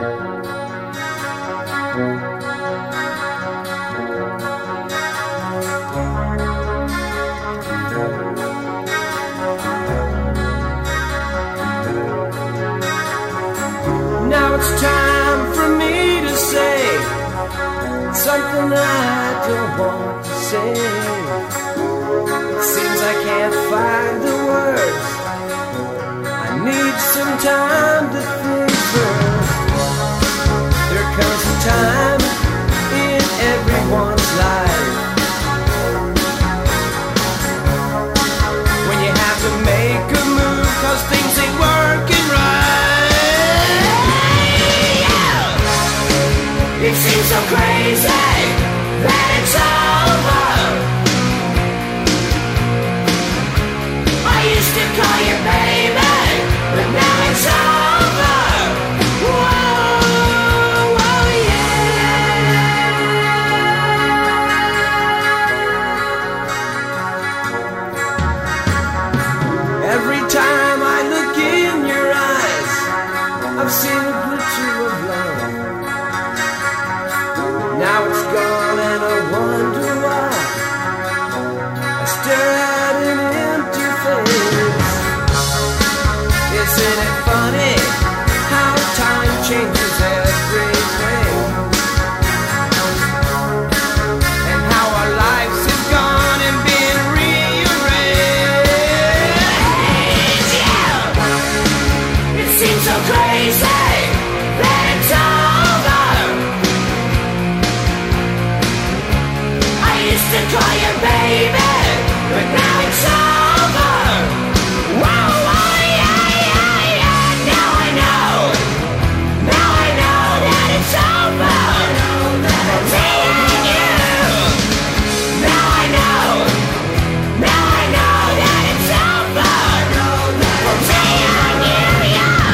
Now it's time for me to say something I don't want to say. It seems I can't find the words. I need some time to think first. There comes a time in everyone's life when you have to make a move 'cause things ain't working right. It seems so crazy that it's over. I used to call you baby, but now it's over. Whoa, whoa, yeah. Every time I look in your eyes, I've seen a glitter of love. Now it's gone and I wonder why. I stare at an empty face. Isn't it funny how time changes everything? And how our lives have gone and been rearranged. Yeah. It seems so crazy that it's over. I used to call you baby, but now it's over. Whoa, whoa, yeah, yeah, yeah. Now I know that it's over. I'm seeing you. Now I know that it's over. I'm seeing you, yeah.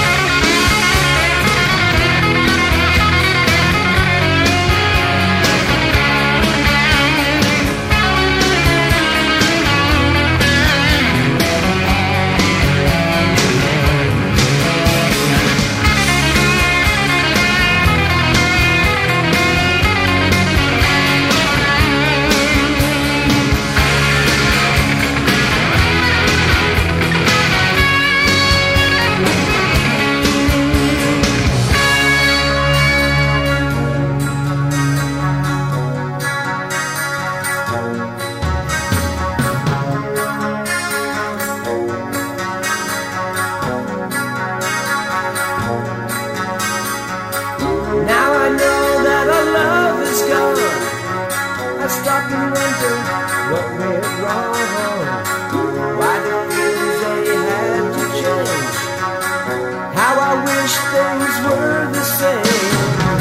Now I know that our love is gone. I stop and wonder what went wrong. Why the things they had to change. How I wish things were the same.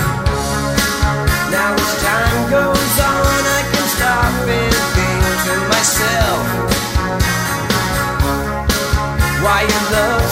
Now as time goes on, I can stop and think to myself why your love